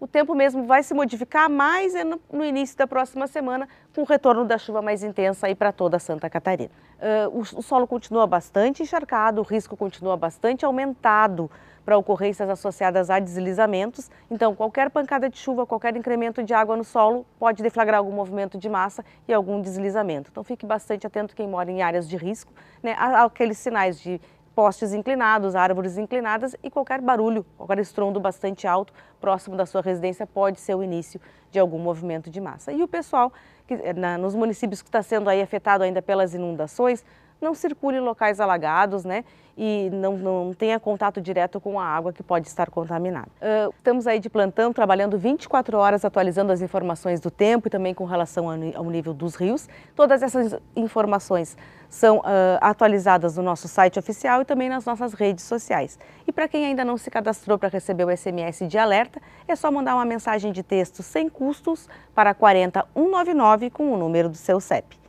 O tempo mesmo vai se modificar mais no início da próxima semana, com o retorno da chuva mais intensa aí para toda Santa Catarina. O solo continua bastante encharcado, o risco continua bastante aumentado para ocorrências associadas a deslizamentos. Então, qualquer pancada de chuva, qualquer incremento de água no solo pode deflagrar algum movimento de massa e algum deslizamento. Então, fique bastante atento quem mora em áreas de risco, né, aqueles sinais de postes inclinados, árvores inclinadas e qualquer barulho, qualquer estrondo bastante alto próximo da sua residência pode ser o início de algum movimento de massa. E o pessoal nos municípios que está sendo aí afetado ainda pelas inundações, não circule em locais alagados, né? E não tenha contato direto com a água que pode estar contaminada. Estamos aí de plantão, trabalhando 24 horas, atualizando as informações do tempo e também com relação ao nível dos rios. Todas essas informações são atualizadas no nosso site oficial e também nas nossas redes sociais. E para quem ainda não se cadastrou para receber o SMS de alerta, é só mandar uma mensagem de texto sem custos para 40199 com o número do seu CEP.